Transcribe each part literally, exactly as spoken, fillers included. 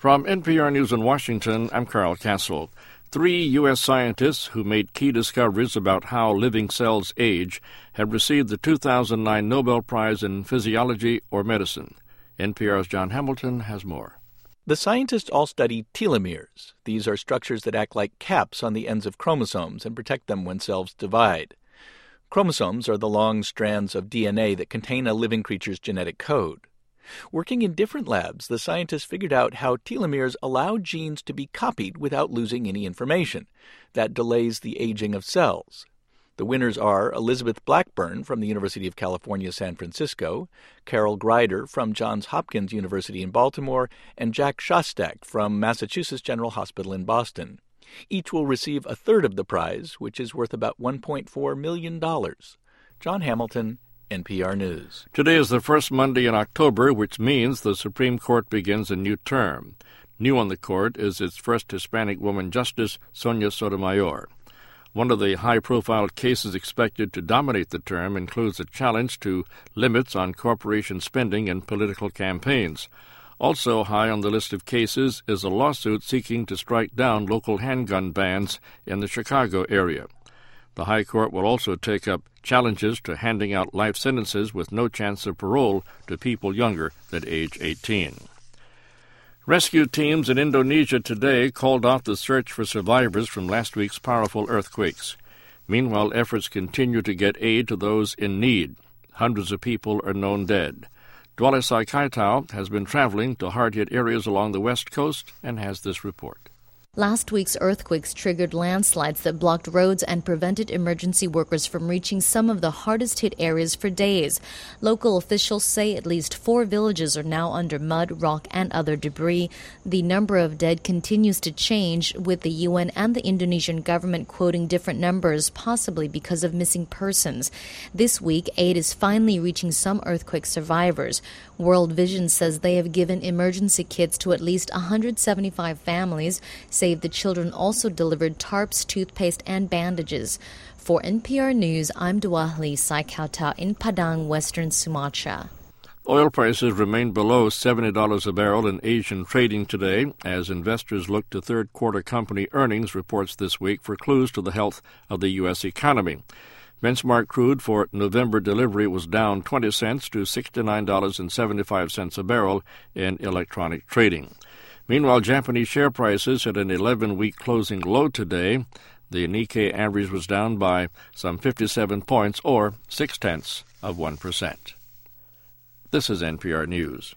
From N P R News in Washington, I'm Carl Castle. Three U S scientists who made key discoveries about how living cells age have received the two thousand nine Nobel Prize in Physiology or Medicine. N P R's John Hamilton has more. The scientists all study telomeres. These are structures that act like caps on the ends of chromosomes and protect them when cells divide. Chromosomes are the long strands of D N A that contain a living creature's genetic code. Working in different labs, the scientists figured out how telomeres allow genes to be copied without losing any information. That delays the aging of cells. The winners are Elizabeth Blackburn from the University of California, San Francisco, Carol Greider from Johns Hopkins University in Baltimore, and Jack Szostak from Massachusetts General Hospital in Boston. Each will receive a third of the prize, which is worth about one point four million dollars. John Hamilton, N P R News. Today is the first Monday in October, which means the Supreme Court begins a new term. New on the court is its first Hispanic woman justice, Sonia Sotomayor. One of the high-profile cases expected to dominate the term includes a challenge to limits on corporation spending in political campaigns. Also high on the list of cases is a lawsuit seeking to strike down local handgun bans in the Chicago area. The High Court will also take up challenges to handing out life sentences with no chance of parole to people younger than age eighteen. Rescue teams in Indonesia today called off the search for survivors from last week's powerful earthquakes. Meanwhile, efforts continue to get aid to those in need. Hundreds of people are known dead. Dwale Saikaitau has been traveling to hard-hit areas along the west coast and has this report. Last week's earthquakes triggered landslides that blocked roads and prevented emergency workers from reaching some of the hardest-hit areas for days. Local officials say at least four villages are now under mud, rock, and other debris. The number of dead continues to change, with the U N and the Indonesian government quoting different numbers, possibly because of missing persons. This week, aid is finally reaching some earthquake survivors. World Vision says they have given emergency kits to at least one hundred seventy-five families. Save the Children also delivered tarps, toothpaste, and bandages. For N P R News, I'm Dwale Saikaitau in Padang, Western Sumatra. Oil prices remain below seventy dollars a barrel in Asian trading today as investors look to third-quarter company earnings reports this week for clues to the health of the U S economy. Benchmark crude for November delivery was down twenty cents to sixty-nine dollars and seventy-five cents a barrel in electronic trading. Meanwhile, Japanese share prices hit an eleven-week closing low today. The Nikkei average was down by some fifty-seven points, or six-tenths of one percent. This is N P R News.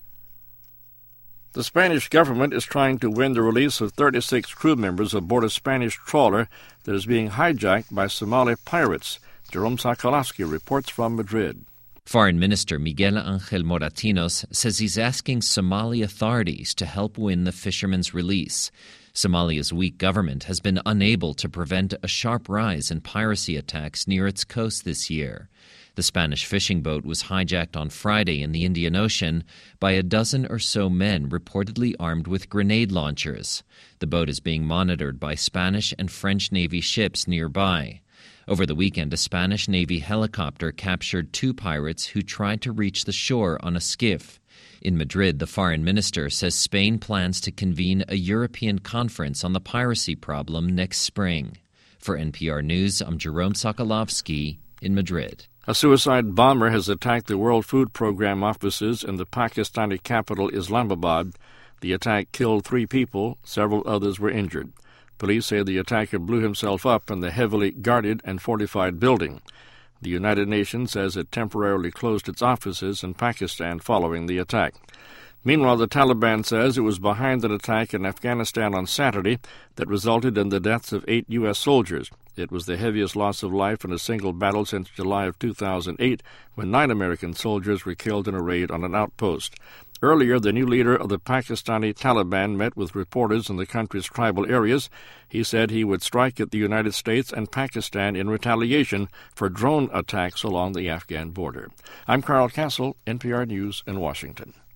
The Spanish government is trying to win the release of thirty-six crew members aboard a Spanish trawler that is being hijacked by Somali pirates. Jerome Sokolowski reports from Madrid. Foreign Minister Miguel Angel Moratinos says he's asking Somali authorities to help win the fishermen's release. Somalia's weak government has been unable to prevent a sharp rise in piracy attacks near its coast this year. The Spanish fishing boat was hijacked on Friday in the Indian Ocean by a dozen or so men reportedly armed with grenade launchers. The boat is being monitored by Spanish and French Navy ships nearby. Over the weekend, a Spanish Navy helicopter captured two pirates who tried to reach the shore on a skiff. In Madrid, the foreign minister says Spain plans to convene a European conference on the piracy problem next spring. For N P R News, I'm Jerome Sokolowski in Madrid. A suicide bomber has attacked the World Food Program offices in the Pakistani capital Islamabad. The attack killed three people. Several others were injured. Police say the attacker blew himself up in the heavily guarded and fortified building. The United Nations says it temporarily closed its offices in Pakistan following the attack. Meanwhile, the Taliban says it was behind an attack in Afghanistan on Saturday that resulted in the deaths of eight U S soldiers. It was the heaviest loss of life in a single battle since July of two thousand eight, when nine American soldiers were killed in a raid on an outpost. Earlier, the new leader of the Pakistani Taliban met with reporters in the country's tribal areas. He said he would strike at the United States and Pakistan in retaliation for drone attacks along the Afghan border. I'm Carl Castle, N P R News in Washington.